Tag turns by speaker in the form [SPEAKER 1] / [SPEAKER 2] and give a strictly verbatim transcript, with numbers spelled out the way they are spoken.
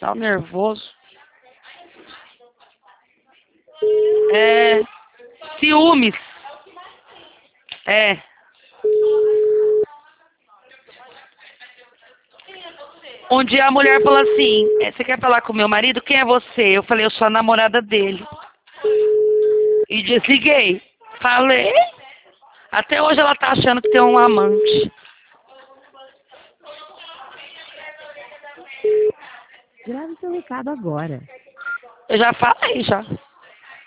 [SPEAKER 1] Tá nervoso. É. Ciúmes. É. Um dia a mulher falou assim, "É, você quer falar com meu marido? Quem é você?" Eu falei, eu sou a namorada dele. E desliguei. Falei. Até hoje ela tá achando que tem um amante.
[SPEAKER 2] Grave seu recado agora.
[SPEAKER 1] Eu já falei, já.